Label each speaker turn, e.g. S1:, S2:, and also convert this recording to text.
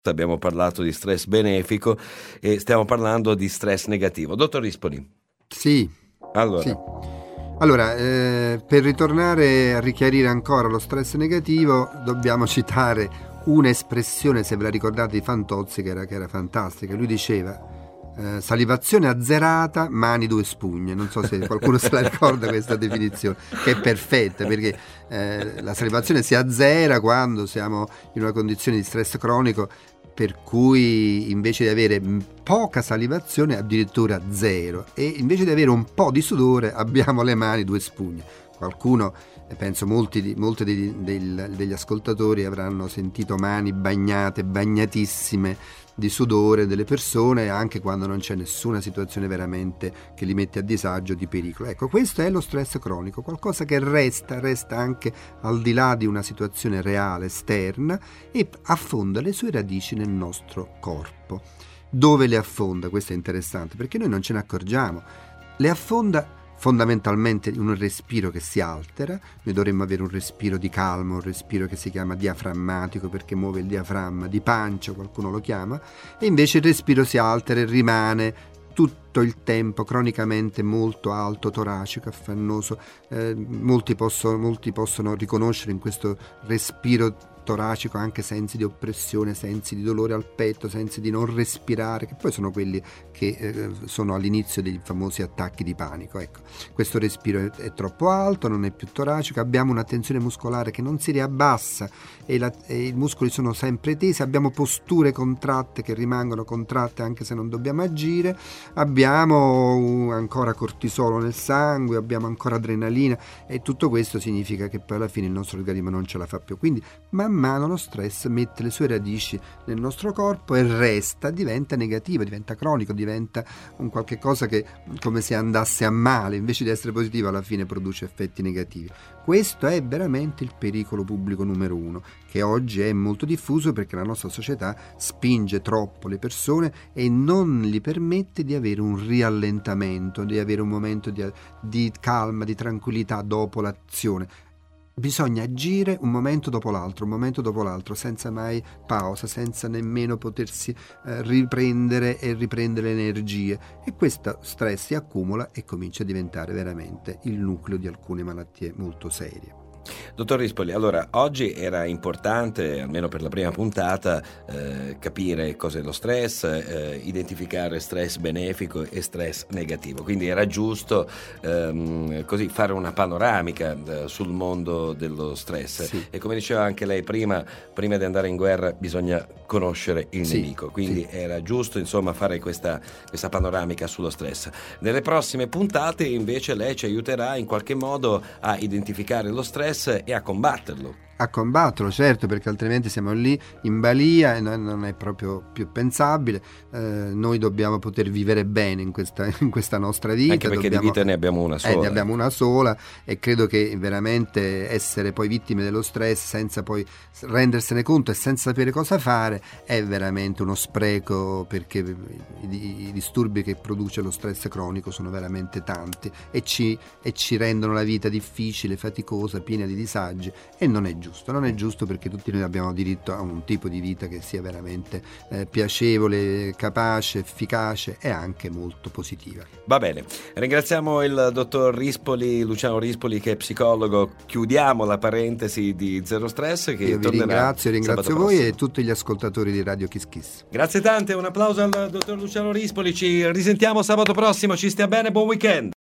S1: abbiamo parlato di stress benefico e stiamo parlando di stress negativo. Dottor Rispoli.
S2: Sì. Allora, per ritornare a richiarire ancora lo stress negativo, dobbiamo citare un'espressione, se ve la ricordate, di Fantozzi, che era fantastica. Lui diceva salivazione azzerata, mani due spugne. Non so se qualcuno se la ricorda questa definizione, che è perfetta, perché la salivazione si azzera quando siamo in una condizione di stress cronico, per cui invece di avere poca salivazione addirittura zero, e invece di avere un po' di sudore abbiamo le mani due spugne. Qualcuno, penso molti degli ascoltatori avranno sentito mani bagnatissime di sudore delle persone, anche quando non c'è nessuna situazione veramente che li mette a disagio, di pericolo. Ecco, questo è lo stress cronico, qualcosa che resta anche al di là di una situazione reale esterna e affonda le sue radici nel nostro corpo. Dove le affonda? Questo è interessante, perché noi non ce ne accorgiamo. Le affonda fondamentalmente in un respiro che si altera. Noi dovremmo avere un respiro di calma, un respiro che si chiama diaframmatico, perché muove il diaframma, di pancia qualcuno lo chiama, e invece il respiro si altera e rimane tutto il tempo cronicamente molto alto, toracico, affannoso. Molti possono riconoscere in questo respiro toracico anche sensi di oppressione, sensi di dolore al petto, sensi di non respirare, che poi sono quelli che sono all'inizio dei famosi attacchi di panico. Ecco, questo respiro è troppo alto, non è più toracico, abbiamo una tensione muscolare che non si riabbassa e i muscoli sono sempre tesi, abbiamo posture contratte che rimangono contratte anche se non dobbiamo agire, abbiamo ancora cortisolo nel sangue, abbiamo ancora adrenalina, e tutto questo significa che poi alla fine il nostro organismo non ce la fa più. Quindi man mano lo stress mette le sue radici nel nostro corpo e diventa negativo, diventa cronico, diventa un qualche cosa che, come se andasse a male, invece di essere positivo, alla fine produce effetti negativi. Questo è veramente il pericolo pubblico numero uno, che oggi è molto diffuso perché la nostra società spinge troppo le persone e non gli permette di avere un riallentamento, di avere un momento di calma, di tranquillità dopo l'azione. Bisogna agire un momento dopo l'altro, senza mai pausa, senza nemmeno potersi riprendere le energie, e questo stress si accumula e comincia a diventare veramente il nucleo di alcune malattie molto serie.
S1: Dottor Rispoli, allora oggi era importante, almeno per la prima puntata, capire cos'è lo stress, identificare stress benefico e stress negativo, quindi era giusto così fare una panoramica sul mondo dello stress.
S2: Sì.
S1: E come diceva anche lei prima di andare in guerra bisogna conoscere il nemico, quindi era giusto insomma fare questa panoramica sullo stress. Nelle prossime puntate invece lei ci aiuterà in qualche modo a identificare lo stress e a combatterlo.
S2: A combatterlo, certo, perché altrimenti siamo lì in balia e non è proprio più pensabile. Noi dobbiamo poter vivere bene in questa nostra vita.
S1: Anche perché di vita ne abbiamo una sola.
S2: Ne abbiamo una sola, e credo che veramente essere poi vittime dello stress senza poi rendersene conto e senza sapere cosa fare è veramente uno spreco, perché i disturbi che produce lo stress cronico sono veramente tanti e ci rendono la vita difficile, faticosa, piena di disagi, e non è giusto perché tutti noi abbiamo diritto a un tipo di vita che sia veramente piacevole, capace, efficace e anche molto positiva.
S1: Va bene, ringraziamo il dottor Luciano Rispoli, che è psicologo. Chiudiamo la parentesi di Zero Stress, che
S2: io vi ringrazio voi
S1: prossimo.
S2: E tutti gli ascoltatori di Radio Kiss Kiss.
S1: Grazie tante, un applauso al dottor Luciano Rispoli, ci risentiamo sabato prossimo, ci stia bene, buon weekend.